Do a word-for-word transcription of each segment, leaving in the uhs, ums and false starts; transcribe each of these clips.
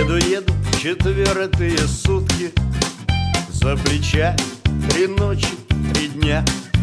Еду-еду четвертые сутки, за плечами три ночи, три дня.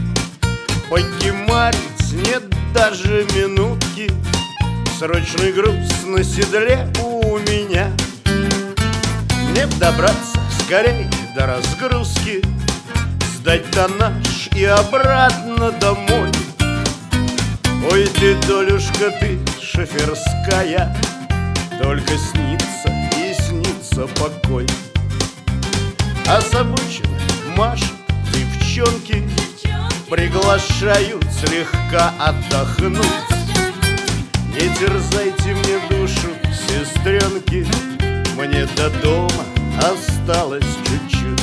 Покемарить нет даже минутки, срочный груз на седле у меня. Мне б добраться скорей до разгрузки, сдать тоннаж и обратно домой. Ой, ты, Долюшка, ты шоферская, только снится и снится покой. А с обочины машут девчонки, приглашают слегка отдохнуть. Не терзайте мне душу, сестренки, мне до дома осталось чуть-чуть.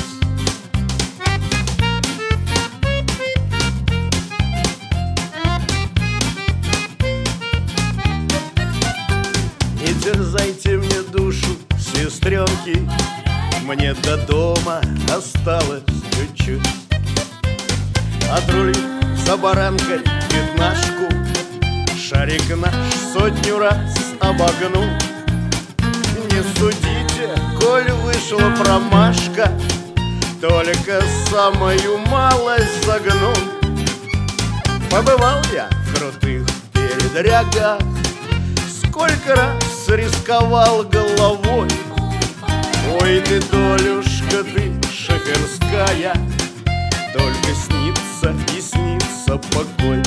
Не терзайте мне душу, сестренки, мне до дома осталось чуть-чуть. Отрулив за баранкой пятнашку, шарик наш сотню раз обогнул. Не судите, коль вышла промашка, только самую малость загнул. Побывал я в крутых передрягах, сколько раз рисковал головой. Ой, ты, Долюшка, ты шоферская, только снится и снится покой.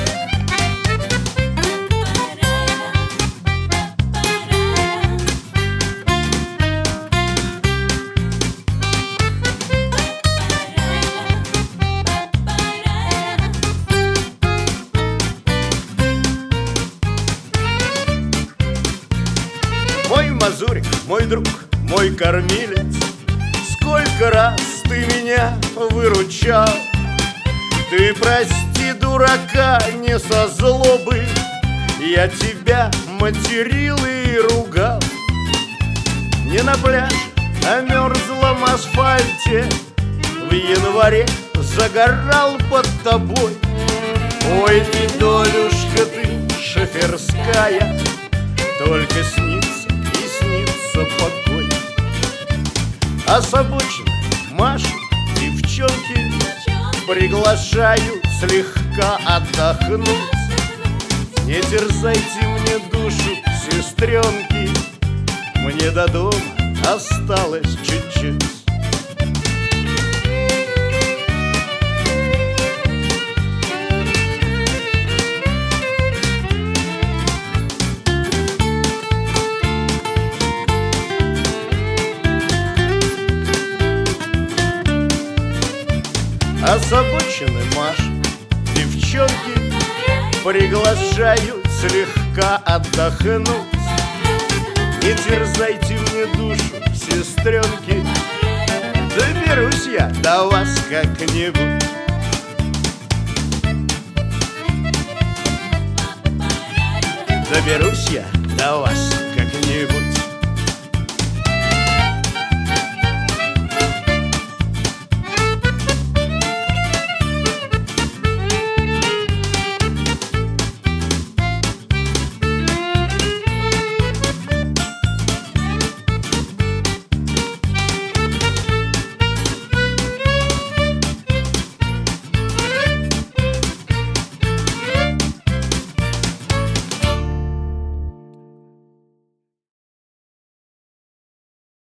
Мой мазурик, мой друг, мой кормилец, сколько раз ты меня выручал. Ты прости, дурака, не со злобы, я тебя материл и ругал. Не на пляже, на мерзлом асфальте в январе загорал под тобой. Ой, ты, Долюшка, ты шоферская, только снится и снится покой. А с обочины машут девчонки, приглашают слегка отдохнуть. Не терзайте мне душу, сестренки, мне до дома осталось чуть-чуть. А с обочины машут девчонки, приглашают слегка отдохнуть. Не терзайте мне душу, сестренки, доберусь я до вас как-нибудь. Доберусь я до вас как-нибудь.